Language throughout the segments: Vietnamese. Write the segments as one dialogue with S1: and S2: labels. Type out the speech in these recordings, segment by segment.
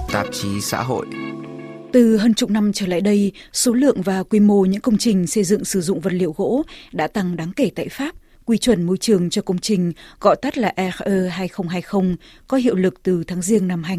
S1: tạp chí xã hội.
S2: Từ hơn chục năm trở lại đây, số lượng và quy mô những công trình xây dựng sử dụng vật liệu gỗ đã tăng đáng kể tại Pháp. Quy chuẩn môi trường cho công trình, gọi tắt là RE 2020, có hiệu lực từ tháng Giêng năm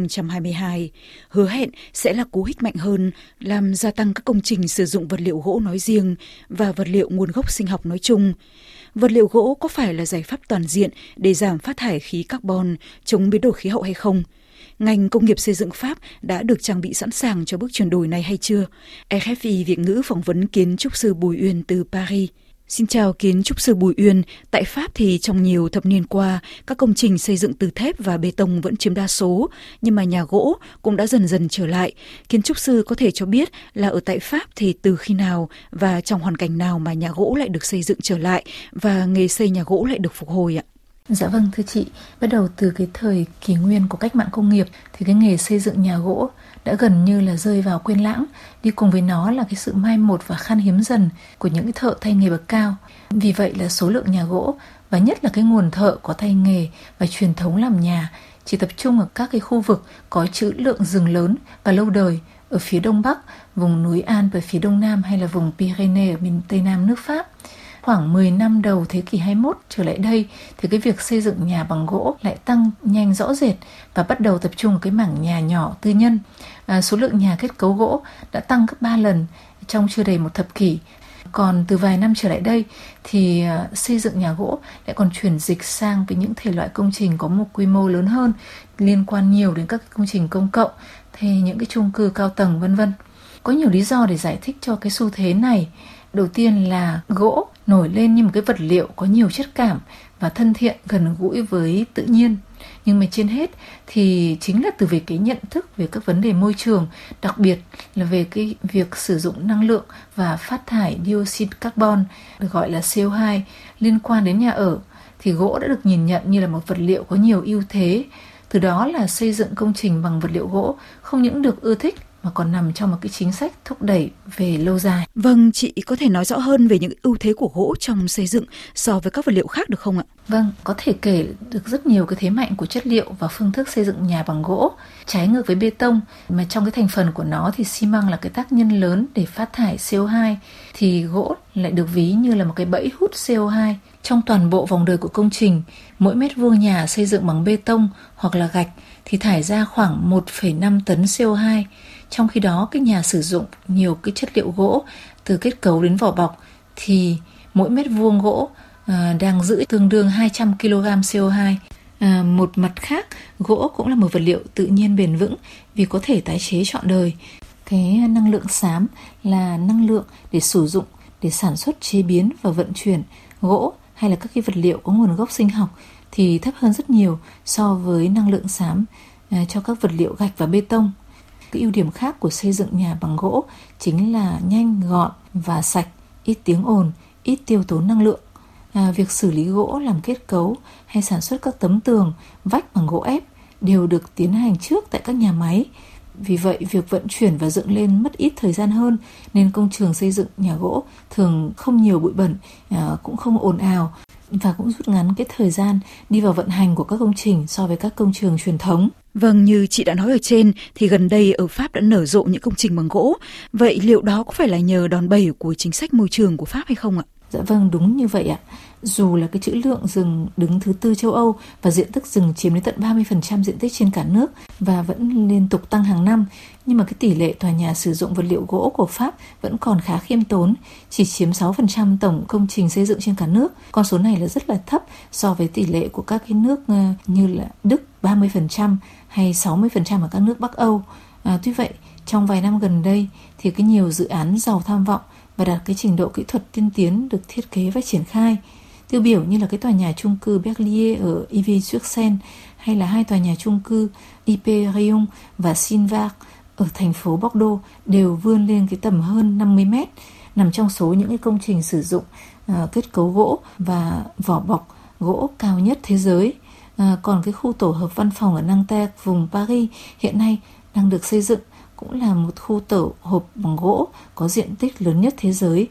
S2: 2022, hứa hẹn sẽ là cú hích mạnh hơn, làm gia tăng các công trình sử dụng vật liệu gỗ nói riêng và vật liệu nguồn gốc sinh học nói chung. Vật liệu gỗ có phải là giải pháp toàn diện để giảm phát thải khí carbon, chống biến đổi khí hậu hay không? Ngành công nghiệp xây dựng Pháp đã được trang bị sẵn sàng cho bước chuyển đổi này hay chưa? RFI Việt ngữ phỏng vấn kiến trúc sư Bùi Uyên từ Paris. Xin chào kiến trúc sư Bùi Uyên. Tại Pháp thì trong nhiều thập niên qua, các công trình xây dựng từ thép và bê tông vẫn chiếm đa số, nhưng mà nhà gỗ cũng đã dần dần trở lại. Kiến trúc sư có thể cho biết là ở tại Pháp thì từ khi nào và trong hoàn cảnh nào mà nhà gỗ lại được xây dựng trở lại và nghề xây nhà gỗ lại được phục hồi ạ?
S3: Dạ vâng, thưa chị, bắt đầu từ cái thời kỷ nguyên của cách mạng công nghiệp thì cái nghề xây dựng nhà gỗ đã gần như là rơi vào quên lãng, đi cùng với nó là cái sự mai một và khan hiếm dần của những cái thợ tay nghề bậc cao. Vì vậy là số lượng nhà gỗ và nhất là cái nguồn thợ có tay nghề và truyền thống làm nhà chỉ tập trung ở các cái khu vực có trữ lượng rừng lớn và lâu đời ở phía đông bắc, vùng núi Alpes ở phía đông nam hay là vùng Pyrénées ở miền tây nam nước Pháp. Khoảng 10 năm đầu thế kỷ 21 trở lại đây thì cái việc xây dựng nhà bằng gỗ lại tăng nhanh rõ rệt và bắt đầu tập trung vào cái mảng nhà nhỏ tư nhân. Số lượng nhà kết cấu gỗ đã tăng gấp 3 lần trong chưa đầy một thập kỷ. Còn từ vài năm trở lại đây thì xây dựng nhà gỗ lại còn chuyển dịch sang với những thể loại công trình có một quy mô lớn hơn, liên quan nhiều đến các công trình công cộng, thì những cái chung cư cao tầng vân vân. Có nhiều lý do để giải thích cho cái xu thế này. Đầu tiên là gỗ nổi lên như một cái vật liệu có nhiều chất cảm và thân thiện, gần gũi với tự nhiên. Nhưng mà trên hết thì chính là từ về cái nhận thức về các vấn đề môi trường, đặc biệt là về cái việc sử dụng năng lượng và phát thải dioxide carbon, được gọi là CO2, liên quan đến nhà ở, thì gỗ đã được nhìn nhận như là một vật liệu có nhiều ưu thế. Từ đó là xây dựng công trình bằng vật liệu gỗ không những được ưa thích mà còn nằm trong một cái chính sách thúc đẩy về lâu dài.
S2: Vâng, chị có thể nói rõ hơn về những ưu thế của gỗ trong xây dựng so với các vật liệu khác được không ạ?
S3: Vâng, có thể kể được rất nhiều cái thế mạnh của chất liệu và phương thức xây dựng nhà bằng gỗ. Trái ngược với bê tông, mà trong cái thành phần của nó thì xi măng là cái tác nhân lớn để phát thải CO2, thì gỗ lại được ví như là một cái bẫy hút CO2. Trong toàn bộ vòng đời của công trình, mỗi mét vuông nhà xây dựng bằng bê tông hoặc là gạch thì thải ra khoảng 1,5 tấn CO2. Trong khi đó, cái nhà sử dụng nhiều cái chất liệu gỗ từ kết cấu đến vỏ bọc thì mỗi mét vuông gỗ đang giữ tương đương 200 kg CO2. Một mặt khác, gỗ cũng là một vật liệu tự nhiên bền vững vì có thể tái chế trọn đời. Cái năng lượng xám là năng lượng để sử dụng để sản xuất, chế biến và vận chuyển gỗ hay là các cái vật liệu có nguồn gốc sinh học thì thấp hơn rất nhiều so với năng lượng xám cho các vật liệu gạch và bê tông. Cái ưu điểm khác của xây dựng nhà bằng gỗ chính là nhanh, gọn và sạch, ít tiếng ồn, ít tiêu tốn năng lượng. Việc xử lý gỗ làm kết cấu hay sản xuất các tấm tường, vách bằng gỗ ép đều được tiến hành trước tại các nhà máy. Vì vậy, việc vận chuyển và dựng lên mất ít thời gian hơn, nên công trường xây dựng nhà gỗ thường không nhiều bụi bẩn, cũng không ồn ào và cũng rút ngắn cái thời gian đi vào vận hành của các công trình so với các công trường truyền thống.
S2: Vâng, như chị đã nói ở trên thì gần đây ở Pháp đã nở rộ những công trình bằng gỗ. Vậy liệu đó có phải là nhờ đòn bẩy của chính sách môi trường của Pháp hay không ạ?
S3: Dạ vâng, đúng như vậy ạ. Dù là cái trữ lượng rừng đứng thứ 4 châu Âu và diện tích rừng chiếm đến tận 30% diện tích trên cả nước và vẫn liên tục tăng hàng năm, nhưng mà cái tỷ lệ tòa nhà sử dụng vật liệu gỗ của Pháp vẫn còn khá khiêm tốn, chỉ chiếm 6% tổng công trình xây dựng trên cả nước. Con số này là rất là thấp so với tỷ lệ của các cái nước như là Đức 30% hay 60% ở các nước Bắc Âu. Tuy vậy, trong vài năm gần đây thì cái nhiều dự án giàu tham vọng và đạt cái trình độ kỹ thuật tiên tiến được thiết kế và triển khai. Tiêu biểu như là cái tòa nhà chung cư Berlier ở Ivry-sur-Seine hay là hai tòa nhà chung cư Hyperion và Sinvar ở thành phố Bordeaux đều vươn lên cái tầm hơn 50 mét, nằm trong số những cái công trình sử dụng kết cấu gỗ và vỏ bọc gỗ cao nhất thế giới. Còn cái khu tổ hợp văn phòng ở Nanterre, vùng Paris hiện nay đang được xây dựng, cũng là một khu tổ hợp bằng gỗ có diện tích lớn nhất thế giới,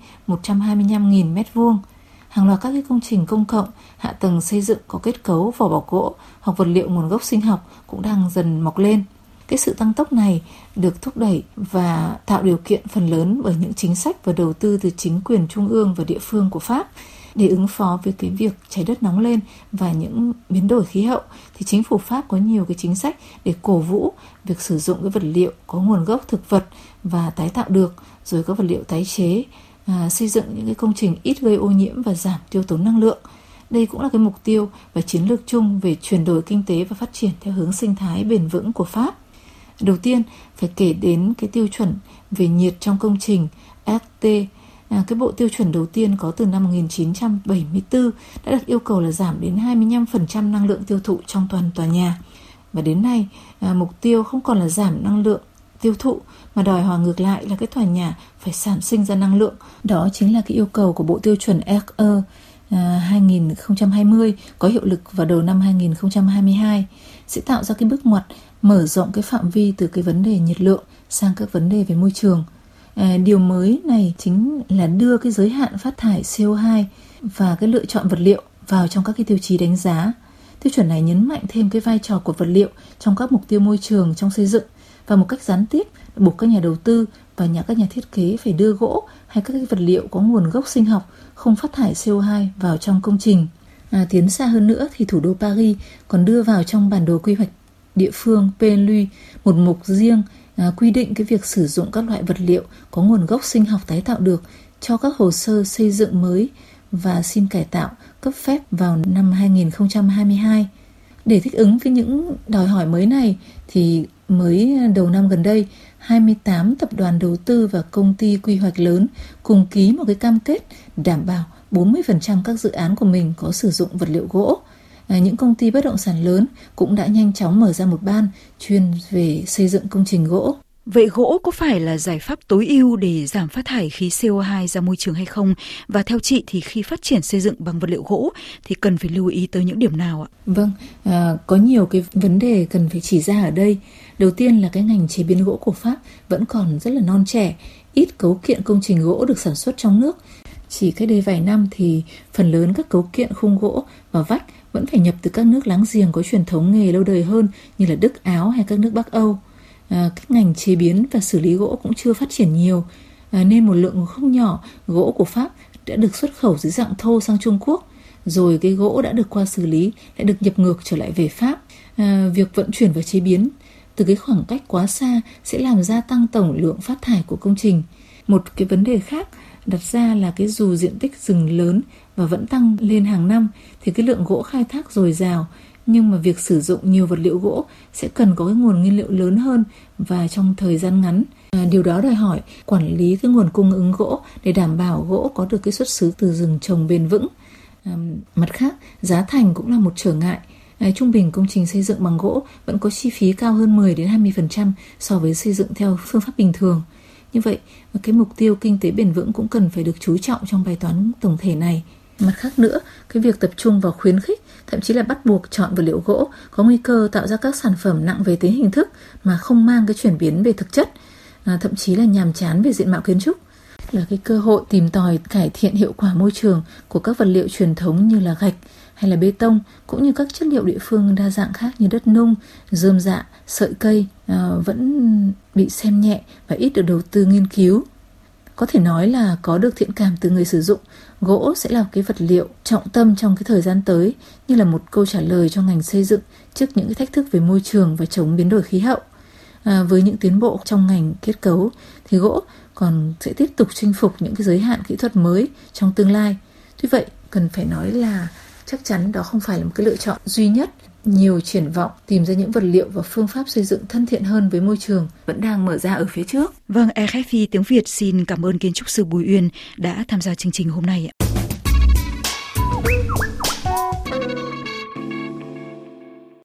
S3: 125.000 m2. Hàng loạt các cái công trình công cộng, hạ tầng xây dựng có kết cấu vỏ bọc gỗ hoặc vật liệu nguồn gốc sinh học cũng đang dần mọc lên. Cái sự tăng tốc này được thúc đẩy và tạo điều kiện phần lớn bởi những chính sách và đầu tư từ chính quyền trung ương và địa phương của Pháp. Để ứng phó với cái việc trái đất nóng lên và những biến đổi khí hậu thì chính phủ Pháp có nhiều cái chính sách để cổ vũ việc sử dụng cái vật liệu có nguồn gốc thực vật và tái tạo được, rồi các vật liệu tái chế, xây dựng những cái công trình ít gây ô nhiễm và giảm tiêu tốn năng lượng. Đây cũng là cái mục tiêu và chiến lược chung về chuyển đổi kinh tế và phát triển theo hướng sinh thái bền vững của Pháp. Đầu tiên phải kể đến cái tiêu chuẩn về nhiệt trong công trình RT. Cái bộ tiêu chuẩn đầu tiên có từ năm 1974 đã được yêu cầu là giảm đến 25% năng lượng tiêu thụ trong toàn tòa nhà. Và đến nay, mục tiêu không còn là giảm năng lượng tiêu thụ mà đòi hỏi ngược lại là cái tòa nhà phải sản sinh ra năng lượng. Đó chính là cái yêu cầu của bộ tiêu chuẩn RE 2020 có hiệu lực vào đầu năm 2022 sẽ tạo ra cái bước ngoặt mở rộng cái phạm vi từ cái vấn đề nhiệt lượng sang các vấn đề về môi trường. Điều mới này chính là đưa cái giới hạn phát thải CO2 và cái lựa chọn vật liệu vào trong các cái tiêu chí đánh giá. Tiêu chuẩn này nhấn mạnh thêm cái vai trò của vật liệu trong các mục tiêu môi trường trong xây dựng và một cách gián tiếp buộc các nhà đầu tư và các nhà thiết kế phải đưa gỗ hay các cái vật liệu có nguồn gốc sinh học không phát thải CO2 vào trong công trình. Tiến xa hơn nữa thì thủ đô Paris còn đưa vào trong bản đồ quy hoạch địa phương PLU một mục riêng quy định cái việc sử dụng các loại vật liệu có nguồn gốc sinh học tái tạo được cho các hồ sơ xây dựng mới và xin cải tạo cấp phép vào năm 2022. Để thích ứng với những đòi hỏi mới này thì mới đầu năm gần đây, 28 tập đoàn đầu tư và công ty quy hoạch lớn cùng ký một cái cam kết đảm bảo 40% các dự án của mình có sử dụng vật liệu gỗ. Những công ty bất động sản lớn cũng đã nhanh chóng mở ra một ban chuyên về xây dựng công trình gỗ.
S2: Vậy gỗ có phải là giải pháp tối ưu để giảm phát thải khí CO2 ra môi trường hay không? Và theo chị thì khi phát triển xây dựng bằng vật liệu gỗ thì cần phải lưu ý tới những điểm nào ạ?
S3: Vâng, có nhiều cái vấn đề cần phải chỉ ra ở đây. Đầu tiên là cái ngành chế biến gỗ của Pháp vẫn còn rất là non trẻ, ít cấu kiện công trình gỗ được sản xuất trong nước. Chỉ cách đây vài năm thì phần lớn các cấu kiện khung gỗ và vách vẫn phải nhập từ các nước láng giềng có truyền thống nghề lâu đời hơn như là Đức, Áo hay các nước Bắc Âu. Các ngành chế biến và xử lý gỗ cũng chưa phát triển nhiều, nên một lượng không nhỏ gỗ của Pháp đã được xuất khẩu dưới dạng thô sang Trung Quốc, rồi cái gỗ đã được qua xử lý lại được nhập ngược trở lại về Pháp. Việc vận chuyển và chế biến từ cái khoảng cách quá xa sẽ làm gia tăng tổng lượng phát thải của công trình. Một cái vấn đề khác đặt ra là cái dù diện tích rừng lớn và vẫn tăng lên hàng năm thì cái lượng gỗ khai thác dồi dào, nhưng mà việc sử dụng nhiều vật liệu gỗ sẽ cần có cái nguồn nguyên liệu lớn hơn và trong thời gian ngắn. Điều đó đòi hỏi quản lý cái nguồn cung ứng gỗ để đảm bảo gỗ có được cái xuất xứ từ rừng trồng bền vững. Mặt khác, giá thành cũng là một trở ngại. Trung bình công trình xây dựng bằng gỗ vẫn có chi phí cao hơn 10-20% so với xây dựng theo phương pháp bình thường. Như vậy, cái mục tiêu kinh tế bền vững cũng cần phải được chú trọng trong bài toán tổng thể này. Mặt khác nữa, cái việc tập trung vào khuyến khích, thậm chí là bắt buộc chọn vật liệu gỗ có nguy cơ tạo ra các sản phẩm nặng về tính hình thức mà không mang cái chuyển biến về thực chất, thậm chí là nhàm chán về diện mạo kiến trúc. Là cái cơ hội tìm tòi cải thiện hiệu quả môi trường của các vật liệu truyền thống như là gạch hay là bê tông, cũng như các chất liệu địa phương đa dạng khác như đất nung, rơm rạ, sợi cây vẫn bị xem nhẹ và ít được đầu tư nghiên cứu. Có thể nói là có được thiện cảm từ người sử dụng, gỗ sẽ là cái vật liệu trọng tâm trong cái thời gian tới, như là một câu trả lời cho ngành xây dựng trước những cái thách thức về môi trường và chống biến đổi khí hậu. Với những tiến bộ trong ngành kết cấu thì gỗ còn sẽ tiếp tục chinh phục những cái giới hạn kỹ thuật mới trong tương lai. Tuy vậy, cần phải nói là chắc chắn đó không phải là một cái lựa chọn duy nhất. Nhiều triển vọng tìm ra những vật liệu và phương pháp xây dựng thân thiện hơn với môi trường vẫn đang mở ra ở phía trước.
S2: Vâng, RFI tiếng Việt xin cảm ơn kiến trúc sư Bùi Uyên đã tham gia chương trình hôm nay ạ.